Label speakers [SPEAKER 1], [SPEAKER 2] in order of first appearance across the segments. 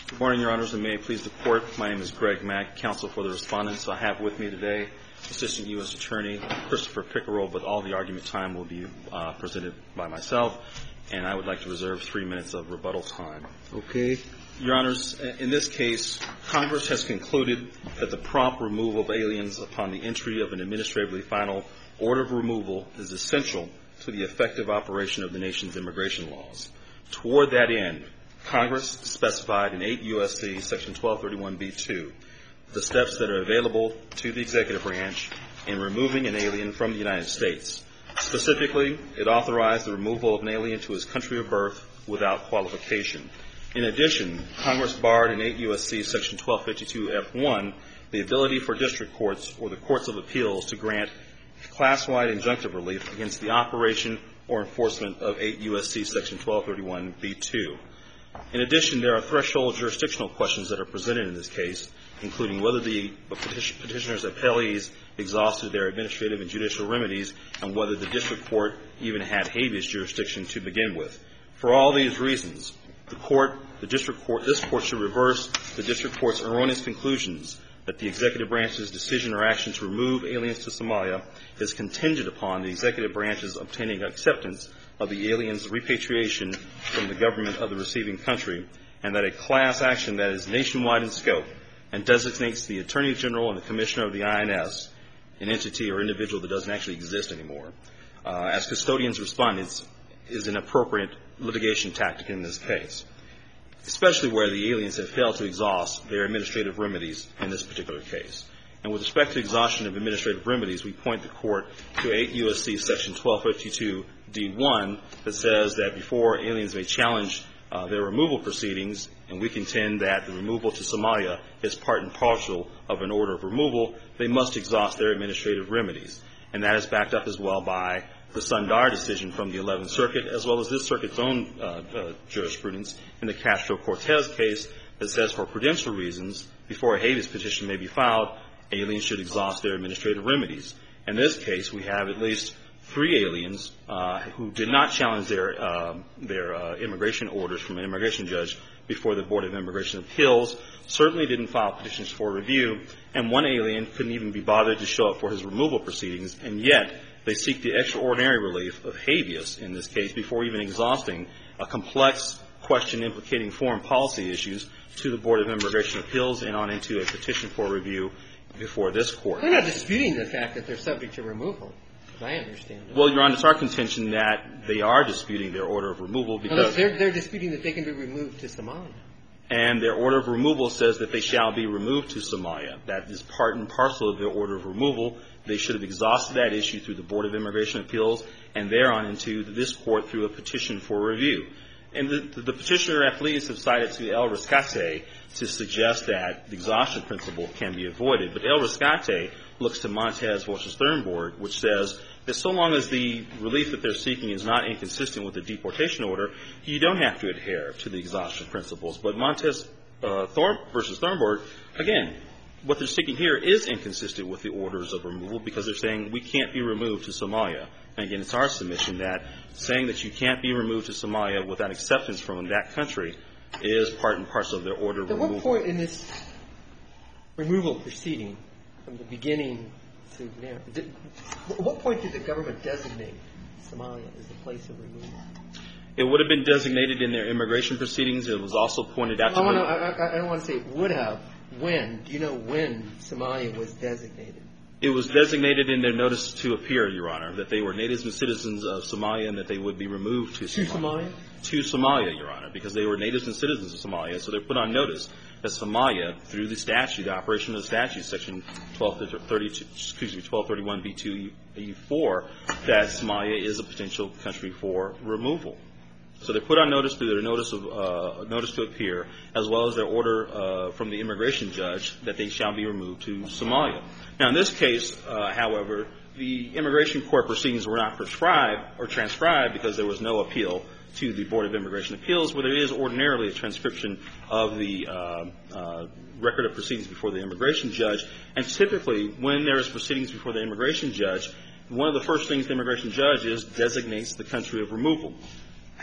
[SPEAKER 1] Good morning, Your Honors, and may it please the Court. My name is Greg Mack, counsel for the respondents. I have with me today Assistant U.S. Attorney Christopher Pickerel, but all the argument time will be presented by myself, and I would like to reserve 3 minutes of rebuttal time.
[SPEAKER 2] Okay.
[SPEAKER 1] Your Honors, in this case, Congress has concluded that the prompt removal of aliens upon the entry of an administratively final order of removal is essential to the effective operation of the nation's immigration laws. Toward that end, Congress specified in 8 U.S.C. Section 1231b2 the steps that are available to the executive branch in removing an alien from the United States. Specifically, it authorized the removal of an alien to his country of birth without qualification. In addition, Congress barred in 8 U.S.C. Section 1252f1 the ability for district courts or the courts of appeals to grant class-wide injunctive relief against the operation or enforcement of 8 U.S.C. Section 1231b2. In addition, there are threshold jurisdictional questions that are presented in this case, including whether the petitioner's appellees exhausted their administrative and judicial remedies and whether the district court even had habeas jurisdiction to begin with. For all these reasons, this court should reverse the district court's erroneous conclusions that the executive branch's decision or action to remove aliens to Somalia is contingent upon the executive branch's obtaining acceptance of the alien's repatriation from the government of the receiving country, and that a class action that is nationwide in scope and designates the Attorney General and the Commissioner of the INS, an entity or individual that doesn't actually exist anymore, as custodians respondents is an appropriate litigation tactic in this case, especially where the aliens have failed to exhaust their administrative remedies in this particular case. And with respect to exhaustion of administrative remedies, we point the court to 8 U.S.C. Section 1252d1 that says that before aliens may challenge their removal proceedings, and we contend that the removal to Somalia is part and parcel of an order of removal, they must exhaust their administrative remedies. And that is backed up as well by the Sundar decision from the 11th Circuit, as well as this circuit's own jurisprudence in the Castro-Cortez case that says for prudential reasons, before a habeas petition may be filed, aliens should exhaust their administrative remedies. In this case, we have at least 3 aliens who did not challenge their immigration orders from an immigration judge before the Board of Immigration Appeals, certainly didn't file petitions for review, and 1 alien couldn't even be bothered to show up for his removal proceedings, and yet they seek the extraordinary relief of habeas in this case before even exhausting a complex question implicating foreign policy issues to the Board of Immigration Appeals and on into a petition for review before this court.
[SPEAKER 2] They're not disputing the fact that they're subject to removal, as I understand it.
[SPEAKER 1] Well, Your Honor, it's our contention that they are disputing their order of removal because
[SPEAKER 2] they're disputing that they can be removed to Somalia.
[SPEAKER 1] And their order of removal says that they shall be removed to Somalia. That is part and parcel of their order of removal. They should have exhausted that issue through the Board of Immigration Appeals and thereon into this court through a petition for review. And the petitioner at least have cited to El Rescate to suggest that the exhaustion principle can be avoided. But El Rescate looks to Montez v. Thornburg, which says that so long as the relief that they're seeking is not inconsistent with the deportation order, you don't have to adhere to the exhaustion principles. But Montez v. Thornburg, again, what they're seeking here is inconsistent with the orders of removal because they're saying we can't be removed to Somalia. And again, it's our submission that saying that you can't be removed to Somalia without acceptance from that country is part and parcel of their order of removal.
[SPEAKER 2] At what point in this removal proceeding, from the beginning to now, at what point did the government designate Somalia as the place of removal?
[SPEAKER 1] It would have been designated in their immigration proceedings. It was also pointed out to them.
[SPEAKER 2] I don't want to say it would have. When? Do you know when Somalia was designated?
[SPEAKER 1] It was designated in their notice to appear, Your Honor, that they were natives and citizens of Somalia and that they would be removed to Somalia.
[SPEAKER 2] To Somalia?
[SPEAKER 1] To Somalia, Your Honor, because they were natives and citizens of Somalia. So they're put on notice that Somalia, through the statute, the operation of the statute, Section 1231b2e4, that Somalia is a potential country for removal. So they're put on notice through their notice to appear, as well as their order from the immigration judge that they shall be removed to Somalia. Now, in this case, however, the immigration court proceedings were not prescribed or transcribed because there was no appeal to the Board of Immigration Appeals, where there is ordinarily a transcription of the record of proceedings before the immigration judge. And typically, when there is proceedings before the immigration judge, one of the first things the immigration judge designates the country of removal.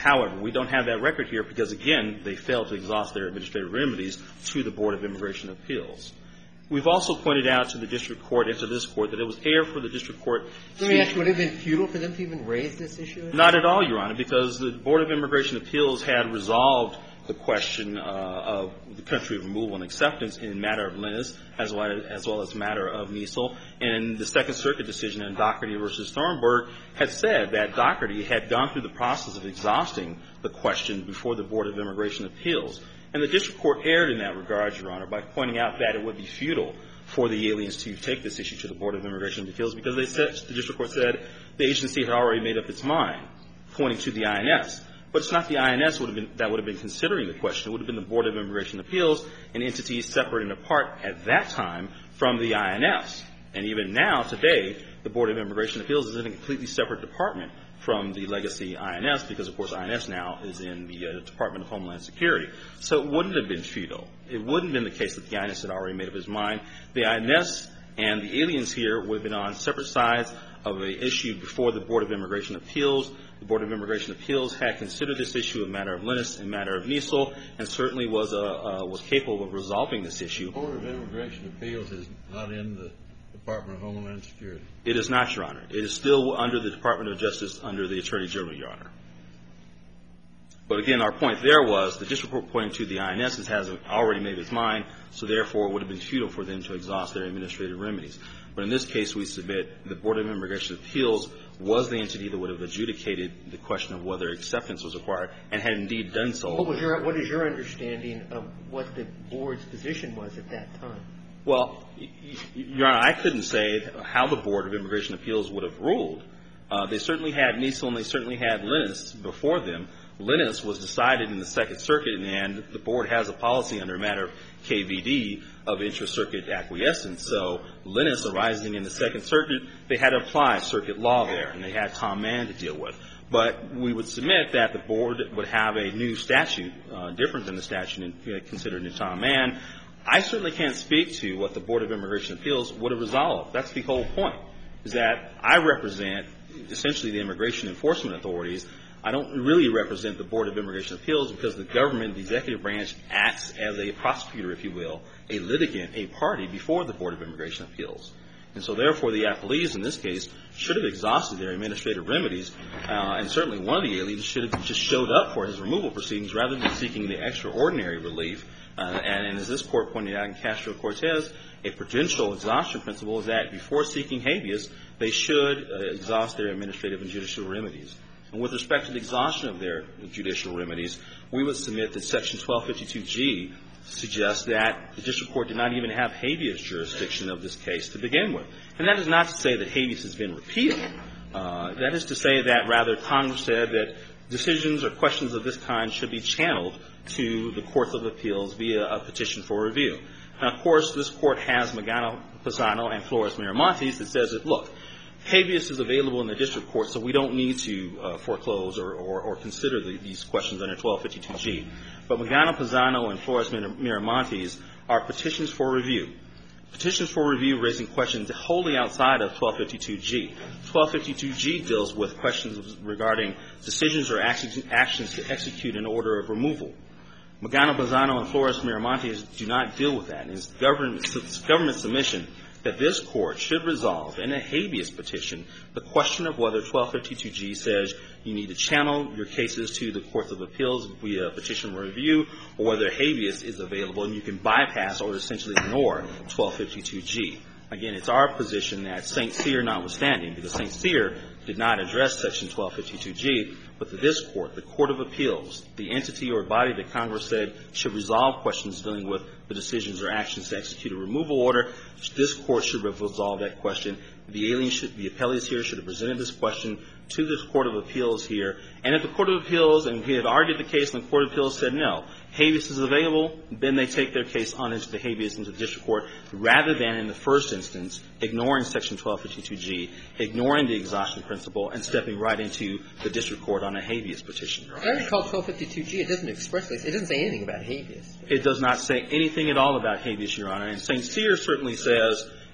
[SPEAKER 1] However, we don't have that record here because, again, they failed to exhaust their administrative remedies to the Board of Immigration Appeals. We've also pointed out to the district court and to this court that it was error for the district court to...
[SPEAKER 2] Let me ask you, would it have been futile for them to even raise this issue?
[SPEAKER 1] Not at all, Your Honor, because the Board of Immigration Appeals had resolved the question of the country of removal and acceptance in matter of Linus as well as matter of Niesel. And the Second Circuit decision in Doherty v. Thornburg had said that Doherty had gone through the process of exhausting the question before the Board of Immigration Appeals. And the district court erred in that regard, Your Honor, by pointing out that it would be futile for the aliens to take this issue to the Board of Immigration Appeals because they said, the district court said the agency had already made up its mind, pointing to the INS. But it's not the INS that would have been considering the question. It would have been the Board of Immigration Appeals, an entity separate and apart at that time from the INS. And even now, today, the Board of Immigration Appeals is in a completely separate department from the legacy INS because, of course, INS now is in the Department of Homeland Security. So it wouldn't have been futile. It wouldn't have been the case that the INS had already made up its mind. The INS and the aliens here would have been on separate sides of an issue before the Board of Immigration Appeals. The Board of Immigration Appeals had considered this issue a matter of Linus and matter of Niesel and certainly was capable of resolving this issue.
[SPEAKER 3] The Board of Immigration Appeals is not in the Department of Homeland Security.
[SPEAKER 1] It is not, Your Honor. It is still under the Department of Justice under the Attorney General, Your Honor. But again, our point there was the district court pointing to the INS has already made its mind, so therefore it would have been futile for them to exhaust their administrative remedies. But in this case, we submit the Board of Immigration Appeals was the entity that would have adjudicated the question of whether acceptance was required and had indeed done so.
[SPEAKER 2] What is your understanding of what the board's position was at that time?
[SPEAKER 1] Well, Your Honor, I couldn't say how the Board of Immigration Appeals would have ruled. They certainly had Niesel and they certainly had Linus before them. Linus was decided in the Second Circuit, and the board has a policy under a matter of KVD of intra-circuit acquiescence. So Linus arising in the Second Circuit, they had to apply circuit law there, and they had Tom Mann to deal with. But we would submit that the board would have a new statute, different than the statute considered in Tom Mann. I certainly can't speak to what the Board of Immigration Appeals would have resolved. That's the whole point, is that I represent essentially the immigration enforcement authorities. I don't really represent the Board of Immigration Appeals because the government, the executive branch, acts as a prosecutor, if you will, a litigant, a party before the Board of Immigration Appeals. And so therefore the appellees in this case should have exhausted their administrative remedies, and certainly one of the aliens should have just showed up for his removal proceedings rather than seeking the extraordinary relief. And as this court pointed out in Castro-Cortez, a prudential exhaustion principle is that before seeking habeas, they should exhaust their administrative and judicial remedies. And with respect to the exhaustion of their judicial remedies, we would submit that Section 1252G suggests that the district court did not even have habeas jurisdiction of this case to begin with. And that is not to say that habeas has been repealed. That is to say that, rather, Congress said that decisions or questions of this kind should be channeled to the courts of appeals via a petition for review. Now, of course, this court has Magano-Pisano and Flores-Miramontes that says that, look, habeas is available in the district court, so we don't need to foreclose or consider these questions under 1252G. But Magano-Pisano and Flores-Miramontes are petitions for review. Petitions for review raising questions wholly outside of 1252G. 1252G deals with questions regarding decisions or actions to execute an order of removal. Magano-Pisano and Flores-Miramontes do not deal with that. And it's government submission that this court should resolve in a habeas petition the question of whether 1252G says you need to channel your cases to the courts of appeals via petition for review, or whether habeas is available and you can bypass or essentially ignore 1252G. Again, it's our position that St. Cyr notwithstanding, because St. Cyr did not address Section 1252G, but that this court, the Court of Appeals, the entity or body that Congress said should resolve questions dealing with the decisions or actions to execute a removal order, this court should resolve that question. The appellees here should have presented this question to this Court of Appeals here. And if the Court of Appeals, and we had argued the case and the Court of Appeals said no, habeas is available, then they take their case on into the habeas into the district court, rather than in the first instance ignoring Section 1252G, ignoring the exhaustion principle, and stepping right into the district court on a habeas petition.
[SPEAKER 2] I recall 1252G, it doesn't expressly, it doesn't say anything about habeas.
[SPEAKER 1] It does not say anything at all about habeas, Your Honor. And St. Cyr certainly says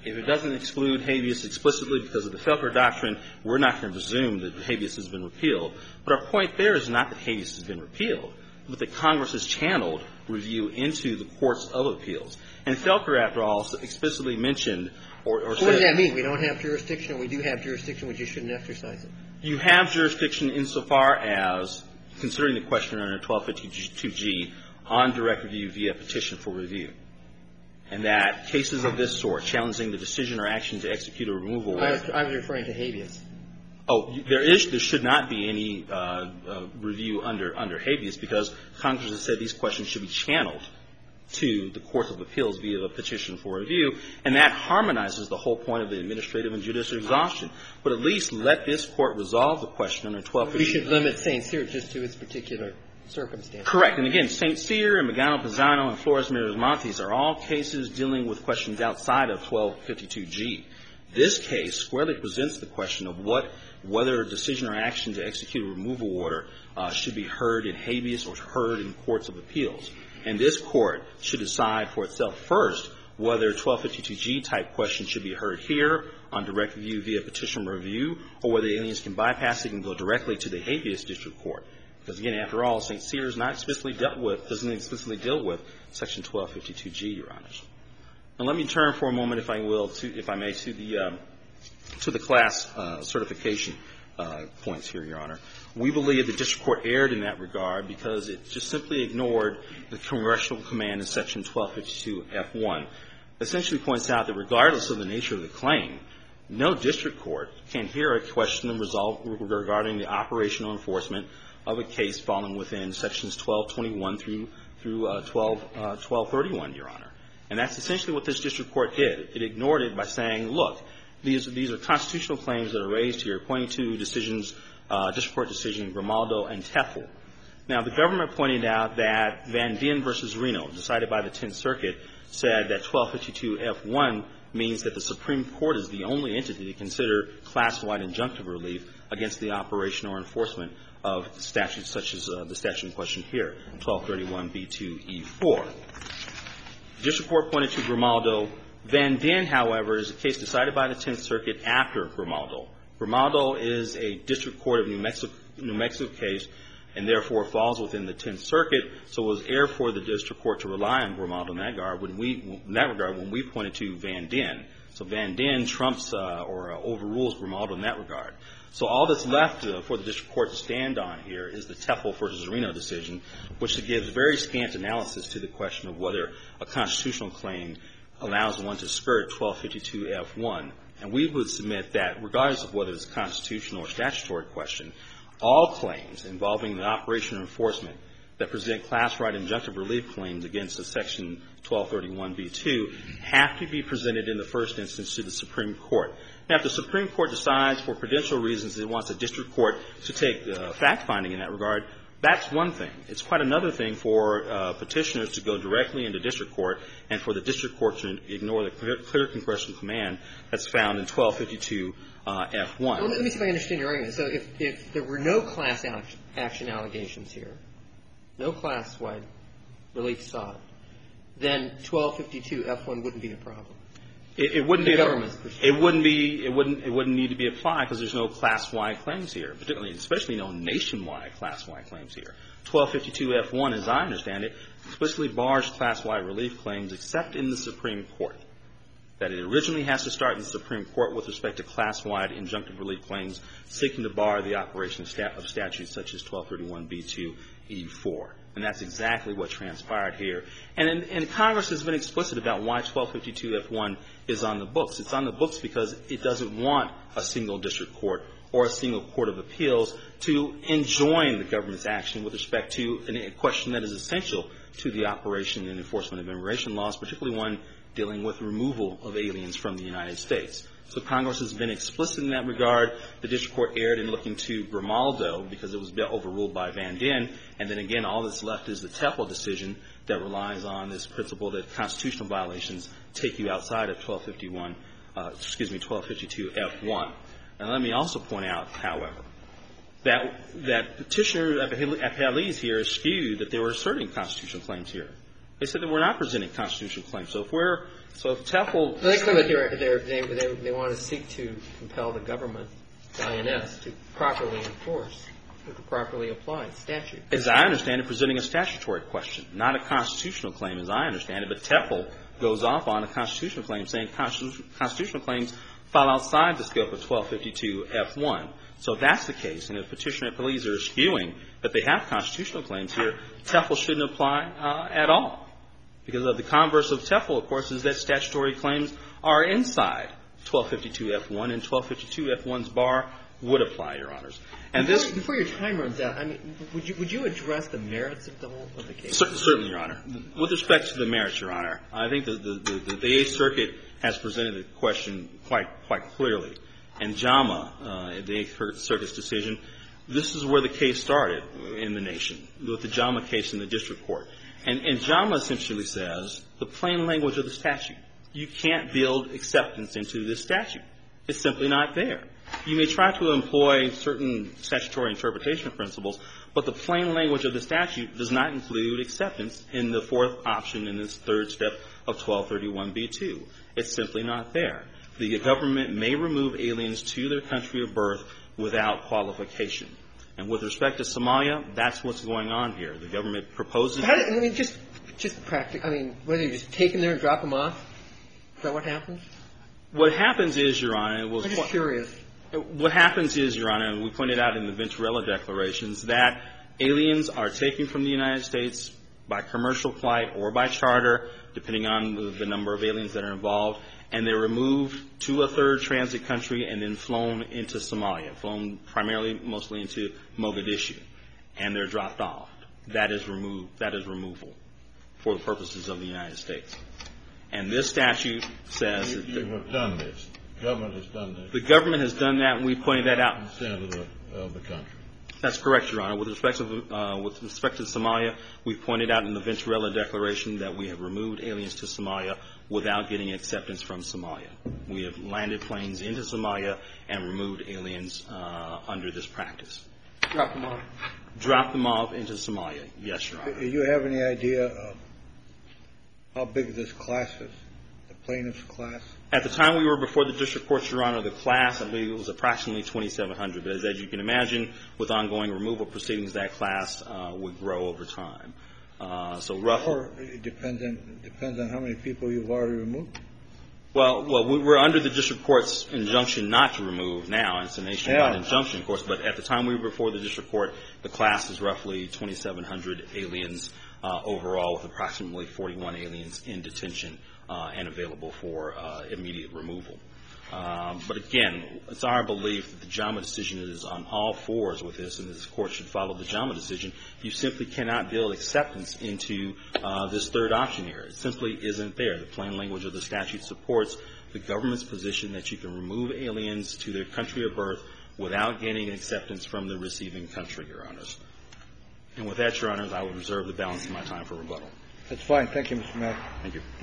[SPEAKER 1] If it doesn't exclude habeas explicitly because of the Felker doctrine, we're not going to presume that habeas has been repealed. But our point there is not that habeas has been repealed, but that Congress has channeled review into the courts of appeals. And Felker, after all, explicitly mentioned or said —
[SPEAKER 2] What does that mean? We don't have jurisdiction? We do have jurisdiction, we just shouldn't exercise it?
[SPEAKER 1] You have jurisdiction insofar as considering the question under 1252G on direct review via petition for review. And that cases of this sort, challenging the decision or action to execute a removal order —
[SPEAKER 2] I was referring to habeas.
[SPEAKER 1] Oh, there should not be any review under habeas because Congress has said these questions should be channeled to the courts of appeals via a petition for review, and that harmonizes the whole point of the administrative and judicial exhaustion. But at least let this Court resolve the question under 1252.
[SPEAKER 2] We should limit St. Cyr just to its particular circumstance.
[SPEAKER 1] Correct. And again, St. Cyr and Magano-Pisano and Flores-Miramontes are all cases dealing with questions outside of 1252G. This case squarely presents the question of whether a decision or action to execute a removal order should be heard in habeas or heard in courts of appeals. And this Court should decide for itself first whether 1252G type questions should be heard here on direct review via petition review or whether aliens can bypass it and go directly to the habeas district court. Because again, after all, St. Cyr is not explicitly dealt with, doesn't explicitly deal with Section 1252G, Your Honors. Now let me turn for a moment, if I will, if I may, to the class certification points here, Your Honor. We believe the district court erred in that regard because it just simply ignored the congressional command in Section 1252F1. Essentially points out that regardless of the nature of the claim, no district court can hear a question and resolve regarding the operational enforcement of a case falling within Sections 1221 through 1231, Your Honor. And that's essentially what this district court did. It ignored it by saying, look, these are constitutional claims that are raised here, pointing to decisions, district court decision Grimaldo and Teffel. Now, the government pointed out that Van Dien v. Reno, decided by the Tenth Circuit, said that 1252F1 means that the Supreme Court is the only entity to consider class-wide injunctive relief against the operation or enforcement of statutes such as the statute in question here, 1231B2E4. The district court pointed to Grimaldo. Van Dien, however, is a case decided by the Tenth Circuit after Grimaldo. Grimaldo is a district court of New Mexico case and therefore falls within the Tenth Circuit, so it was air for the district court to rely on Grimaldo in that regard when we pointed to Van Dien. So Van Dien trumps or overrules Grimaldo in that regard. So all that's left for the district court to stand on here is the Teffel v. Reno decision, which gives very scant analysis to the question of whether a constitutional claim allows one to skirt 1252F1. And we would submit that regardless of whether it's a constitutional or statutory question, all claims involving the operation or enforcement that present class-wide injunctive relief claims against the Section 1231B2 have to be presented in the first instance to the Supreme Court. Now, if the Supreme Court decides for prudential reasons it wants a district court to take fact-finding in that regard, that's one thing. It's quite another thing for petitioners to go directly into district court and for the district court to ignore the clear congressional command that's found in 1252F1.
[SPEAKER 2] Well, let me see if I understand your argument. So if there were no class action allegations here, no class-wide relief sought, then 1252F1 wouldn't be a problem.
[SPEAKER 1] It wouldn't be.
[SPEAKER 2] The government's perspective.
[SPEAKER 1] It wouldn't need to be applied because there's no class-wide claims here, especially no nationwide class-wide claims here. 1252F1, as I understand it, explicitly bars class-wide relief claims except in the Supreme Court. That it originally has to start in the Supreme Court with respect to class-wide injunctive relief claims seeking to bar the operation of statutes such as 1231B2E4. And that's exactly what transpired here. And Congress has been explicit about why 1252F1 is on the books. It's on the books because it doesn't want a single district court or a single court of appeals to enjoin the government's action with respect to a question that is essential to the operation and enforcement of immigration laws, particularly one dealing with removal of aliens from the United States. So Congress has been explicit in that regard. The district court erred in looking to Grimaldo because it was overruled by Van Dien. And then again, all that's left is the Teffel decision that relies on this principle that constitutional violations take you outside of 1252F1. And let me also point out, however, that petitioner appellees here skewed that they were asserting constitutional claims here. They said that we're not presenting constitutional claims. So if TEFL...
[SPEAKER 2] They claim that they want to seek to compel the government, the INS, to properly enforce, to properly apply statute.
[SPEAKER 1] As I understand it, presenting a statutory question, not a constitutional claim as I understand it, but TEFL goes off on a constitutional claim saying constitutional claims fall outside the scope of 1252F1. So if that's the case, and if petitioner and police are spewing that they have constitutional claims here, TEFL shouldn't apply at all. Because of the converse of TEFL, of course, is that statutory claims are inside 1252F1, and 1252F1's bar would apply, Your Honors. And
[SPEAKER 2] before your time runs out, I mean, would you address the merits of the case?
[SPEAKER 1] Certainly, Your Honor. With respect to the merits, Your Honor, I think the Eighth Circuit has presented the question quite clearly. And JAMA, the Eighth Circuit's decision, this is where the case started in the nation, with the JAMA case in the district court. And JAMA essentially says the plain language of the statute. You can't build acceptance into this statute. It's simply not there. You may try to employ certain statutory interpretation principles, but the plain language of the statute does not include acceptance in the fourth option in this third step of 1231B2. It's simply not there. The government may remove aliens to their country of birth without qualification. And with respect to Somalia, that's what's going on here. The government proposes...
[SPEAKER 2] I mean, just practice. I mean, whether you just take them there and drop them off, is that what happens?
[SPEAKER 1] What happens is, Your Honor...
[SPEAKER 2] I'm just curious.
[SPEAKER 1] What happens is, Your Honor, and we pointed out in the Venturella declarations, that aliens are taken from the United States by commercial flight or by charter, depending on the number of aliens that are involved, and they're removed to a third transit country and then flown into Somalia, flown primarily, mostly into Mogadishu, and they're dropped off. That is removal for the purposes of the United States. And this statute says...
[SPEAKER 3] You have done this. The government has done this.
[SPEAKER 1] The government has done that, and we pointed that out.
[SPEAKER 3] Consent of the country.
[SPEAKER 1] That's correct, Your Honor. With respect to Somalia, we've pointed out in the Venturella declaration that we have removed aliens to Somalia without getting acceptance from Somalia. We have landed planes into Somalia and removed aliens under this practice.
[SPEAKER 2] Drop them off.
[SPEAKER 1] Drop them off into Somalia. Yes, Your Honor.
[SPEAKER 4] Do you have any idea of how big this class is, the plaintiff's class?
[SPEAKER 1] At the time we were before the district court, Your Honor, the class, I believe it was approximately 2,700. But as you can imagine, with ongoing removal proceedings, that class would grow over time. So roughly...
[SPEAKER 4] Or it depends on how many people you've already removed.
[SPEAKER 1] Well, we're under the district court's injunction not to remove now. It's a nationwide injunction, of course. But at the time we were before the district court, the class is roughly 2,700 aliens overall, with approximately 41 aliens in detention and available for immediate removal. But again, it's our belief that the JAMA decision is on all fours with this, and this court should follow the JAMA decision. You simply cannot build acceptance into this third option here. It simply isn't there. The plain language of the statute supports the government's position that you can remove aliens to their country of birth without gaining acceptance from the receiving country, Your Honors. And with that, Your Honors, I will reserve the balance of my time for rebuttal.
[SPEAKER 4] That's fine. Thank you, Mr. Mack.
[SPEAKER 1] Thank you.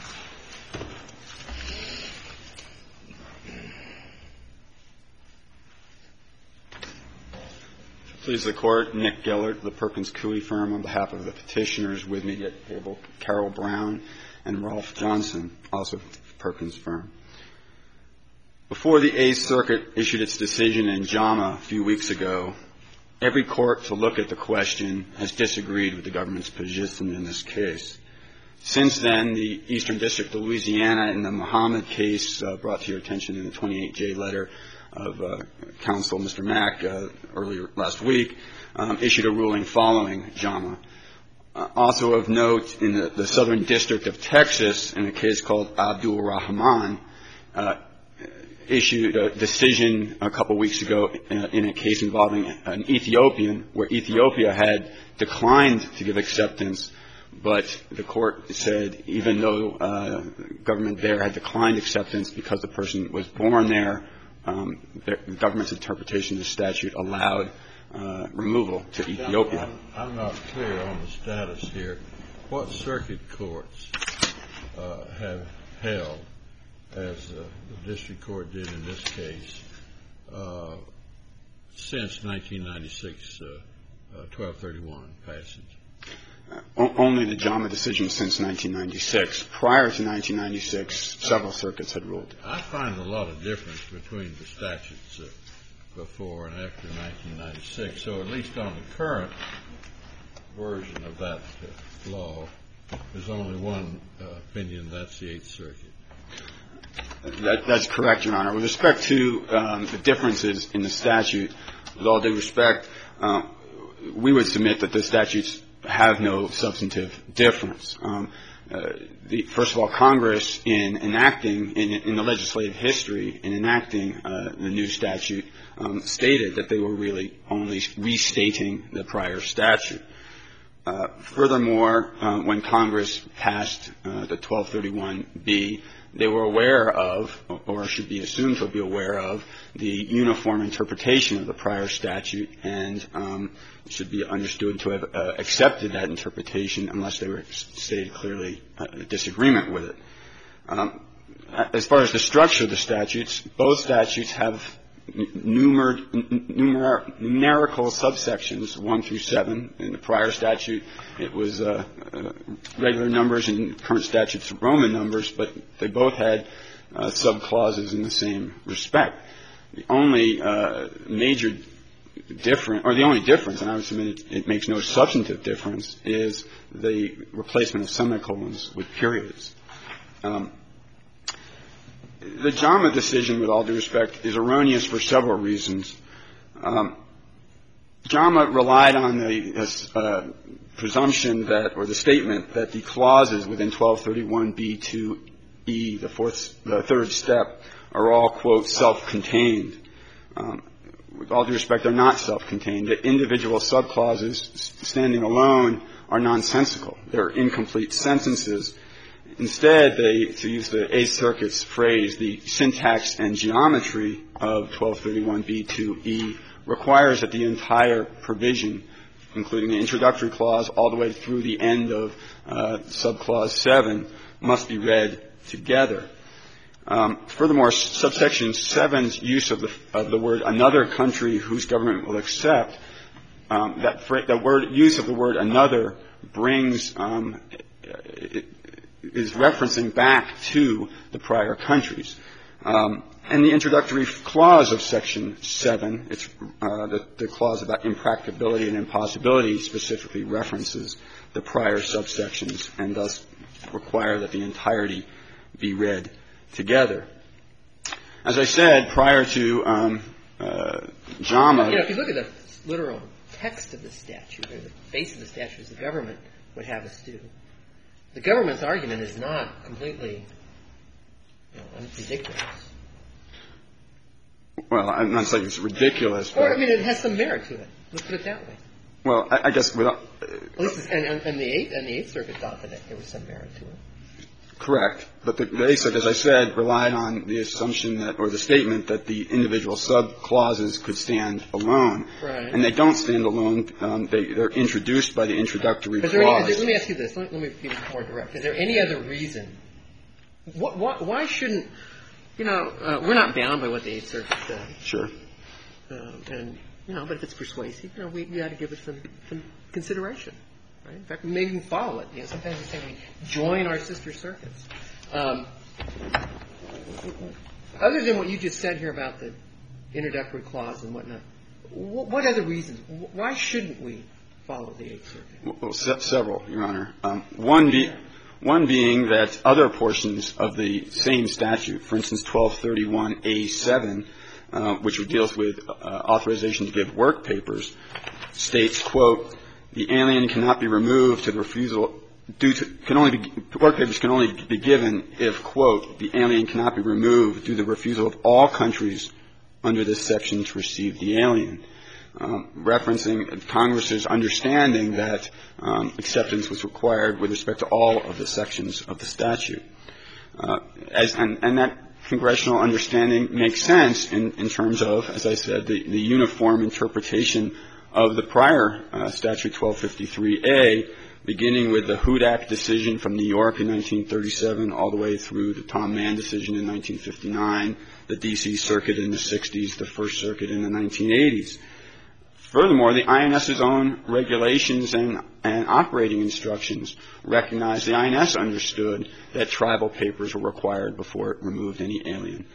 [SPEAKER 5] Please, the Court. Nick Gellert, the Perkins Coie firm, on behalf of the petitioners, with me at the table, Carol Brown and Rolf Johnson, also Perkins firm. Before the Eighth Circuit issued its decision in JAMA a few weeks ago, every court to look at the question has disagreed with the government's position in this case. Since then, the Eastern District of Louisiana in the Muhammad case brought to your attention in the 28J letter of counsel, Mr. Mack, earlier last week, issued a ruling following JAMA. Also of note, in the Southern District of Texas, in a case called Abdul Rahman, issued a decision a couple weeks ago in a case involving an Ethiopian, where Ethiopia had declined to give acceptance, but the court said even though the government there had declined acceptance because the person was born there, the government's interpretation of the statute allowed removal to Ethiopia.
[SPEAKER 3] I'm not clear on the status here. What circuit courts have held, as the district court did in this case, since 1996 1231 passage?
[SPEAKER 5] only the JAMA decision since 1996. Prior to 1996, several circuits had ruled.
[SPEAKER 3] I find a lot of difference between the statutes before and after 1996. So at least on the current version of that law, there's only one opinion. That's the Eighth Circuit.
[SPEAKER 5] That's correct, Your Honor. With respect to the differences in the statute, with all due respect, we would submit that the statutes have no substantive difference. First of all, Congress, in enacting, in the legislative history, in enacting the new statute, stated that they were really only restating the prior statute. Furthermore, when Congress passed the 1231B, they were aware of, or should be assumed to be aware of, the uniform interpretation of the prior statute and should be understood to have accepted that interpretation unless they were stated clearly a disagreement with it. As far as the structure of the statutes, both statutes have numerical subsections, 1 through 7. In the prior statute, it was regular numbers, and current statutes Roman numbers, but they both had subclauses in the same respect. The only major difference, or the only difference, and I would submit it makes no substantive difference, is the replacement of semicolons with periods. The JAMA decision, with all due respect, is erroneous for several reasons. JAMA relied on the presumption that, or the statement that the clauses within 1231B2E, the third step, are all, quote, self-contained. With all due respect, they're not self-contained. The individual subclauses standing alone are nonsensical. They're incomplete sentences. Instead, to use the Eighth Circuit's phrase, the syntax and geometry of 1231B2E requires that the entire provision, including the introductory clause all the way through the end of subclause 7, must be read together. Furthermore, subsection 7's use of the word "another country whose government will accept," use of the word "another" brings is referencing back to the prior countries. And the introductory clause of section 7, it's the clause about impracticability and impossibility, specifically references the prior subsections and thus require that the entirety be read together. As I said, prior to JAMA,
[SPEAKER 2] if you look at the literal text of the statute, or the face of the statute, as the government would have us do, the government's argument is not completely ridiculous.
[SPEAKER 5] Well, I'm not saying it's ridiculous, but
[SPEAKER 2] Or, I mean, it has some merit to it. Let's put it that way.
[SPEAKER 5] Well, I guess without
[SPEAKER 2] At least, and the Eighth Circuit thought that there was some merit to it.
[SPEAKER 5] Correct. But the Eighth Circuit, as I said, relied on the assumption that, or the statement that the individual subclauses could stand alone.
[SPEAKER 2] Right.
[SPEAKER 5] And they don't stand alone. They're introduced by the introductory clause.
[SPEAKER 2] Let me ask you this. Let me be more direct. Is there any other reason? Why shouldn't, we're not bound by what the Eighth Circuit said.
[SPEAKER 5] Sure.
[SPEAKER 2] And, but if it's persuasive, we ought to give it some consideration. Right? In fact, we may even follow it. Sometimes we say we join our sister circuits. Other than what you just said here about the introductory clause and whatnot, what other reasons? Why shouldn't we follow the Eighth Circuit?
[SPEAKER 5] Well, several, Your Honor. One being that other portions of the same statute, for instance, 1231A7, which deals with authorization to give work papers, states, quote, the alien cannot be removed to the refusal work papers can only be given if, quote, the alien cannot be removed due to the refusal of all countries under this section to receive the alien, referencing Congress's understanding that acceptance was required with respect to all of the sections of the statute. And that congressional understanding makes sense in terms of, as I said, the uniform interpretation of the prior statute, 1253A, beginning with the Hudak decision from New York in 1937 all the way through the Tom Mann decision in 1959, the D.C. Circuit in the 60s, the First Circuit in the 1980s. Furthermore, the INS's own regulations and operating instructions recognize the INS understood that tribal papers were required before it removed any alien.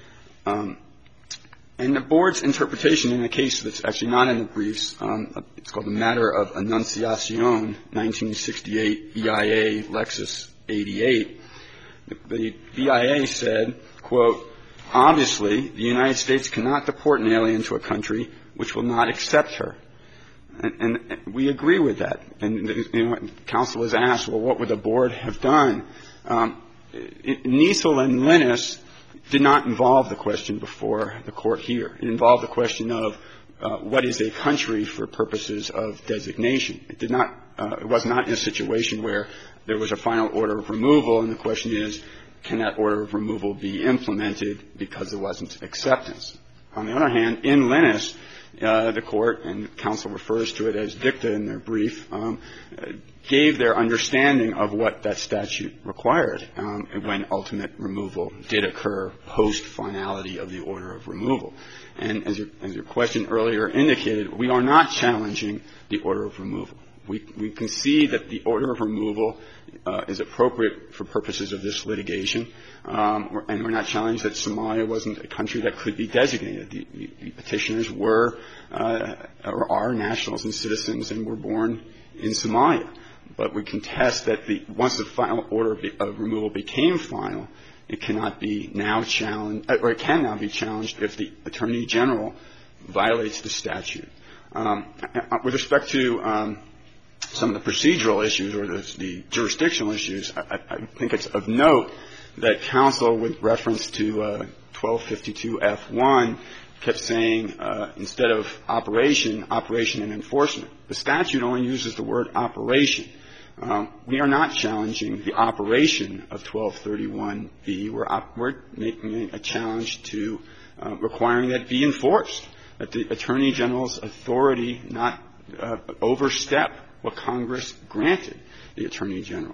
[SPEAKER 5] And the board's interpretation in a case that's actually not in the briefs, it's called the Matter of Annunciacion, 1968 BIA Lexus 88. The BIA said, quote, obviously, the United States cannot deport an alien to a country which will not accept her. And we agree with that. And counsel was asked, well, what would the board have done? Niesel and Linus did not involve the question before the court here. It involved the question of what is a country for purposes of designation. It was not in a situation where there was a final order of removal, and the question is, can that order of removal be implemented because there wasn't acceptance? On the other hand, in Linus, the court, and counsel refers to it as dicta in their brief, gave their understanding of what that statute required when ultimate removal did occur post-finality of the order of removal. And as your question earlier indicated, we are not challenging the order of removal. We concede that the order of removal is appropriate for purposes of this litigation, and we're not challenged that Somalia wasn't a country that could be designated. The petitioners were or are nationals and citizens and were born in Somalia. But we contest that once the final order of removal became final, it cannot be now challenged, or it can now be challenged if the Attorney General violates the statute. With respect to some of the procedural issues or the jurisdictional issues, I think it's of note that counsel, with reference to 1252F1, kept saying instead of operation and enforcement. The statute only uses the word operation. We are not challenging the operation of 1231B. We're making a challenge to requiring that it be enforced, that the Attorney General's authority not overstep what Congress granted the Attorney General.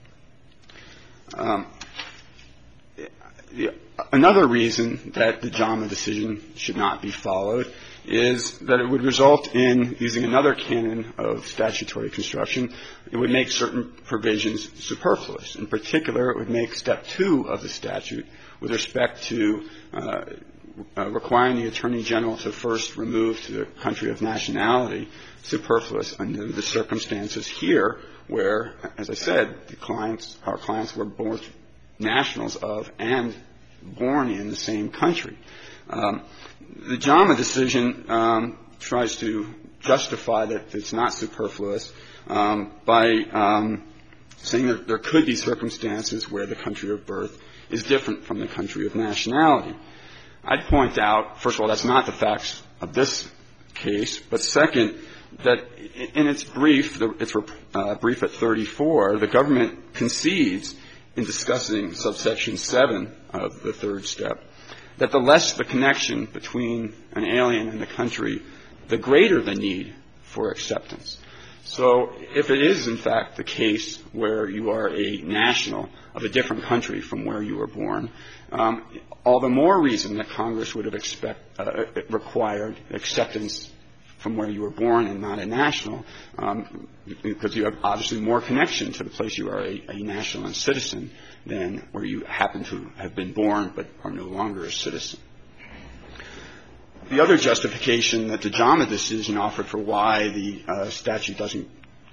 [SPEAKER 5] Another reason that the JAMA decision should not be followed is that it would result in using another canon of statutory construction. It would make certain provisions superfluous. In particular, it would make Step 2 of the statute with respect to requiring the Attorney General to first remove to the country of nationality superfluous under the circumstances here where, as I said, our clients were both nationals of and born in the same country. The JAMA decision tries to justify that it's not superfluous by saying that there could be circumstances where the country of birth is different from the country of nationality. I'd point out, first of all, that's not the facts of this case, but second, that in its brief, brief at 34, the government concedes in discussing subsection 7 of the third step that the less the connection between an alien and the country, the greater the need for acceptance. So if it is, in fact, the case where you are a national of a different country from where you were born, all the more reason that Congress would have required acceptance from where you were born and not a national, because you have obviously more connection to the place you are a national and citizen than where you happen to have been born but are no longer a citizen. The other justification that the JAMA decision offered for why the statute doesn't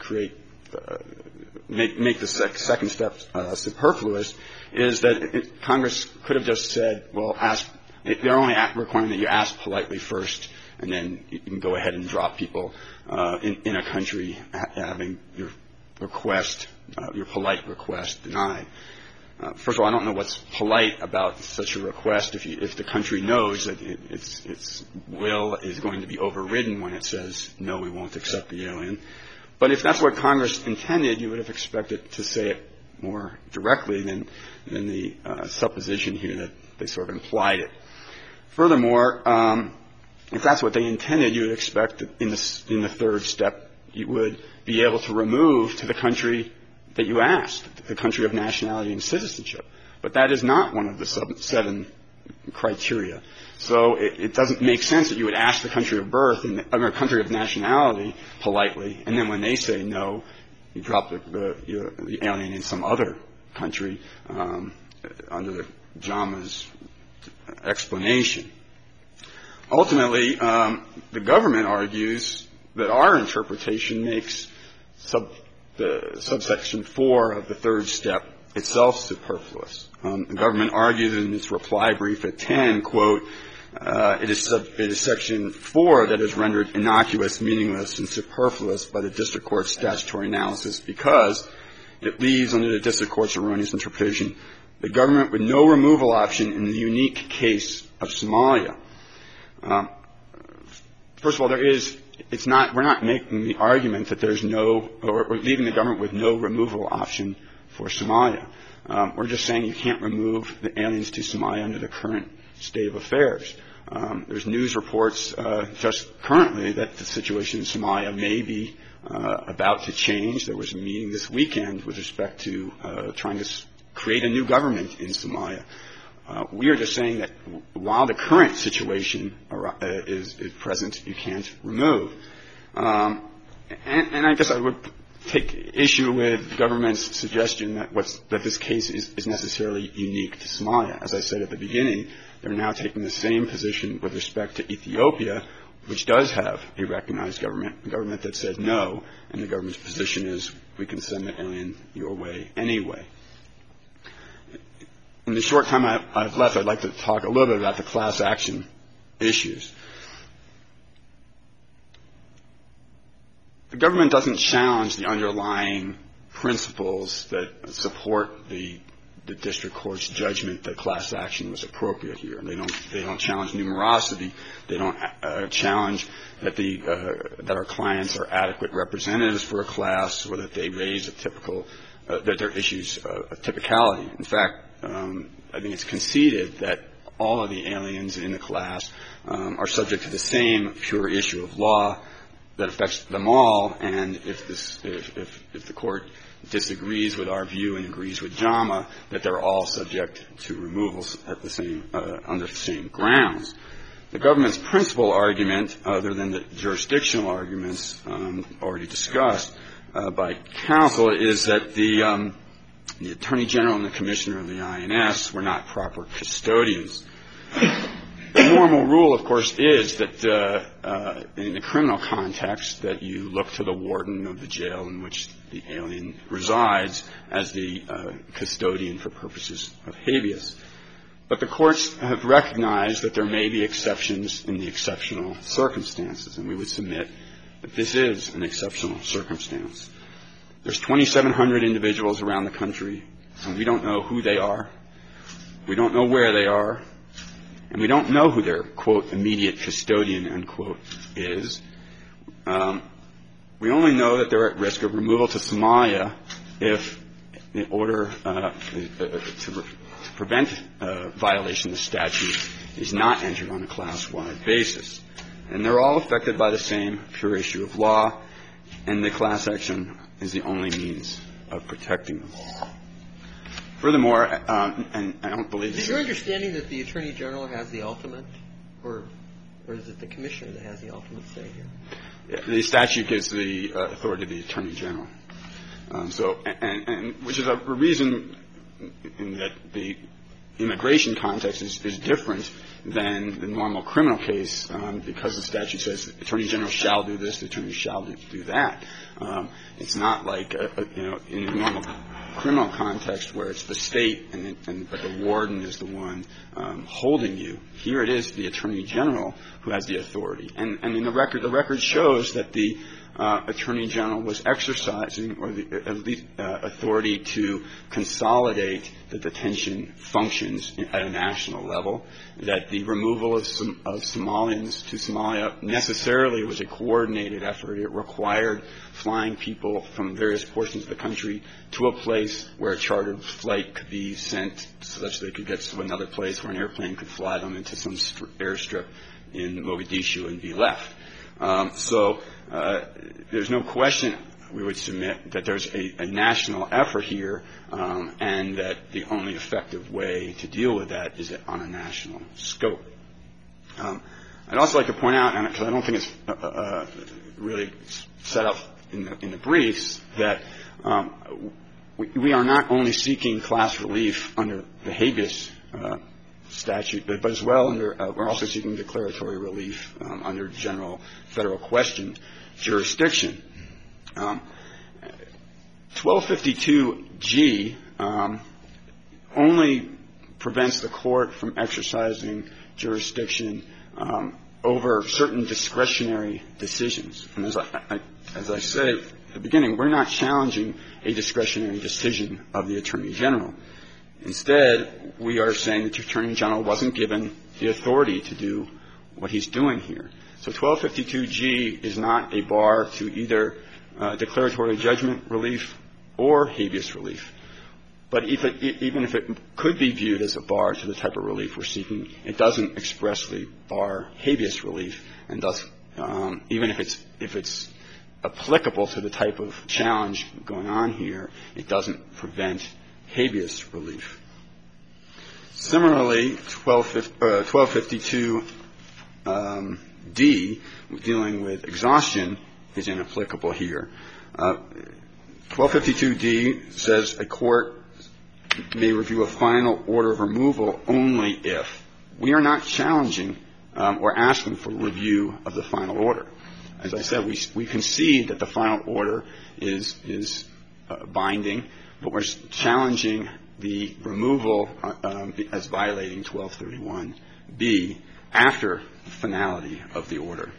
[SPEAKER 5] make the second step superfluous is that Congress could have just said, well, they're only requiring that you ask politely first, and then you can go ahead and drop people in a country having your polite request denied. First of all, I don't know what's polite about such a request if the country knows that its will is going to be overridden when it says, no, we won't accept the alien. But if that's what Congress intended, you would have expected to say it more directly than the supposition here that they sort of implied it. Furthermore, if that's what they intended, you would expect that in the third step you would be able to remove to the country that you asked, the country of nationality and citizenship. But that is not one of the 7 criteria. So it doesn't make sense that you would ask the country of birth or country of nationality politely, and then when they say no, you drop the alien in some other country under the JAMA's explanation. Ultimately, the government argues that our interpretation makes subsection 4 of the third step itself superfluous. The government argues in its reply brief at 10, quote, it is section 4 that is rendered innocuous, meaningless, and superfluous by the district court's statutory analysis because it leaves under the district court's erroneous interpretation the government with no removal option in the unique case of Somalia. First of all, we're not making the argument that there's or leaving the government with no removal option for Somalia. We're just saying you can't remove the aliens to Somalia under the current state of affairs. There's news reports just currently that the situation in Somalia may be about to change. There was a meeting this weekend with respect to trying to create a new government in Somalia. We are just saying that while the current situation is present, you can't remove. And I guess I would take issue with the government's suggestion that this case is necessarily unique to Somalia. As I said at the beginning, they're now taking the same position with respect to Ethiopia, which does have a recognized government, a government that said no, and the government's position is we can send the alien your way anyway. In the short time I've left, I'd like to talk a little bit about the class action issues. The government doesn't challenge the underlying principles that support the district court's judgment that class action was appropriate here. They don't challenge numerosity. They don't challenge that our clients are adequate representatives for a class or that they raise that their issues of typicality. In fact, I think it's conceded that all of the aliens in the class are subject to the same pure issue of law that affects them all, and if the court disagrees with our view and agrees with JAMA, that they're all subject to removals at under the same grounds. The government's principal argument, other than the jurisdictional arguments already discussed by counsel, is that the Attorney General and the Commissioner of the INS were not proper custodians. The normal rule, of course, is that in the criminal context that you look to the warden of the jail in which the alien resides as the custodian for purposes of habeas. But the courts have recognized that there may be exceptions in the exceptional circumstances, and we would submit that this is an exceptional circumstance. There's 2,700 individuals around the country, and we don't know who they are. We don't know where they are. And we don't know who their, quote, immediate custodian, unquote, is. We only know that they're at risk of removal to Somalia if, in order to prevent violation of the statute, is not entered on a class-wide basis. And they're all affected by the same pure issue of law, and the class action is the only means of protecting them. Furthermore, and I don't believe this.
[SPEAKER 2] Is your understanding that the Attorney General has the ultimate, or is it the Commissioner that has the ultimate say here?
[SPEAKER 5] The statute gives the authority to the Attorney General. And which is a reason in that the immigration context is different than the normal criminal case, because the statute says the Attorney General shall do this, the Attorney shall do that. It's not like, in the normal criminal context where it's the state but the warden is the one holding you. Here it is the Attorney General who has the authority. And in the record shows that the Attorney General was exercising or at least authority to consolidate the detention functions at a national level, that the removal of Somalians to Somalia necessarily was a coordinated effort. It required flying people from various portions of the country to a place where a chartered flight could be sent such they could get to another place where an airplane could fly them into some airstrip in Mogadishu and be left. So there's no question we would submit that there's a national effort here, and that the only effective way to deal with that is on a national scope. I'd also like to point out, because I don't think it's really set up in the briefs, that we are not only seeking class relief under the habeas statute, but as well we're also seeking declaratory relief under general federal question jurisdiction. 1252G only prevents the court from exercising jurisdiction over certain discretionary decisions. And as I said at the beginning, we're not challenging a discretionary decision of the Attorney General. Instead, we are saying that the Attorney General wasn't given the authority to do what he's doing here. So 1252G is not a bar to either declaratory judgment relief or habeas relief. But even if it could be viewed as a bar to the type of relief we're seeking, it doesn't expressly bar habeas relief, and thus, even if it's applicable to the type of challenge going on here, it doesn't prevent habeas relief. Similarly, 1252D, dealing with exhaustion, is inapplicable here. 1252D says a court may review a final order of removal only if. We are not challenging or asking for review of the final order. As I said, we concede that the final order is binding, but we're challenging the removal as violating 1231B after the finality of the order.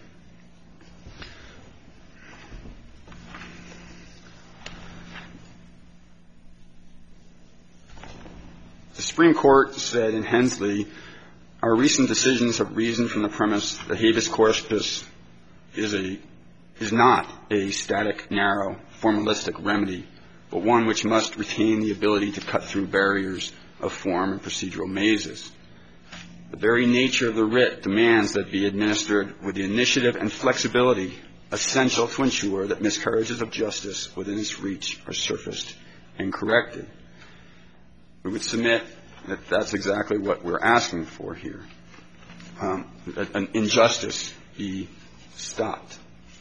[SPEAKER 5] The Supreme Court said in Hensley, our recent decisions have reasoned from the premise that habeas corpus is not a static, narrow, formalistic remedy, but one which must retain the ability to cut through barriers of form and procedural mazes. The very nature of the writ demands that it be administered with the initiative and flexibility essential to ensure that miscarriages of justice within its reach are surfaced and corrected. We would submit that that's exactly what we're asking for here. That an injustice be stopped.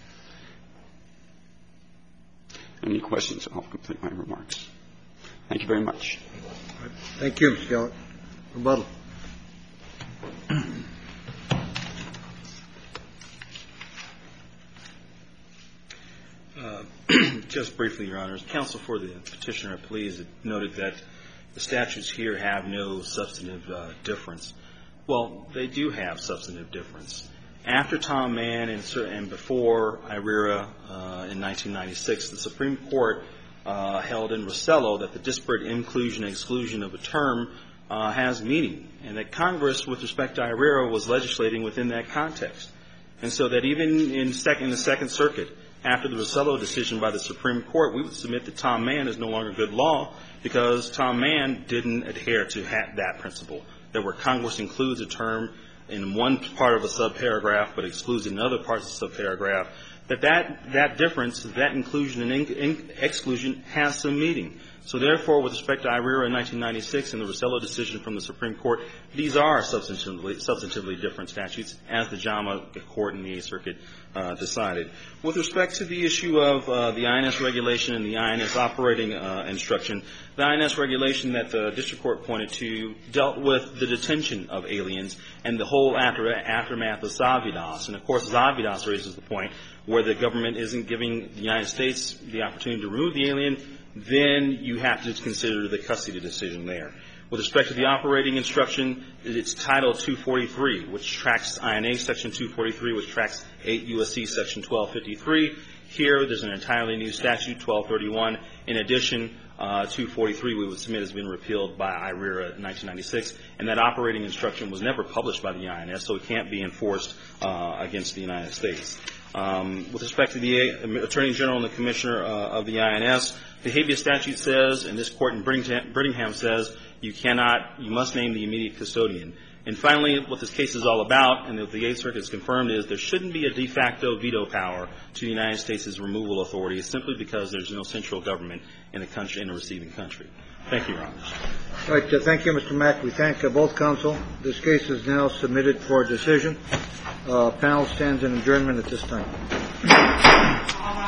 [SPEAKER 5] Any questions? I'll complete my remarks. Thank you very much.
[SPEAKER 4] Thank you, Mr. Gellert. Rebuttal.
[SPEAKER 1] Just briefly, Your Honors. Counsel for the petitioner, please, noted that the statutes here have no substantive difference. Well, they do have substantive difference. After Tom Mann and before IRERA in 1996, the Supreme Court held in Rossello that the disparate inclusion and exclusion of a term has meaning, and that Congress, with respect to IRERA, was legislating within that context. And so that even in the Second Circuit, after the Rossello decision by the Supreme Court, we would submit that Tom Mann is no longer good law because Tom Mann didn't adhere to that principle, that where Congress includes a term in one part of a subparagraph but excludes in other parts of the subparagraph, that difference, that inclusion and exclusion has some meaning. So therefore, with respect to IRERA in 1996 and the Rossello decision from the Supreme Court, these are substantively different statutes, as the JAMA Court in the Eighth Circuit decided. With respect to the issue of the INS regulation and the INS operating instruction, the INS regulation that the district court pointed to dealt with the detention of aliens and the whole aftermath of Zavidas. And, of course, Zavidas raises the point where the government isn't giving the United States the opportunity to remove the alien, then you have to consider the custody decision there. With respect to the operating instruction, it's Title 243, which tracks INA Section 243, which tracks 8 U.S.C. Section 1253. Here, there's an entirely new statute, 1231. In addition, 243 we would submit has been repealed by IRERA in 1996, and that operating instruction was never published by the INS, so it can't be enforced against the United States. With respect to the Attorney General and the Commissioner of the INS, the habeas statute says, and this court in Brittingham says, you must name the immediate custodian. And finally, what this case is all about, and what the Eighth Circuit has confirmed, is there shouldn't be a de facto veto power to the United States' removal authority simply because there's no central government in the country, in the receiving country. Thank you, Your Honors.
[SPEAKER 4] All right. Thank you, Mr. Mack. We thank both counsel. This case is now submitted for decision. Panel stands in adjournment at this time.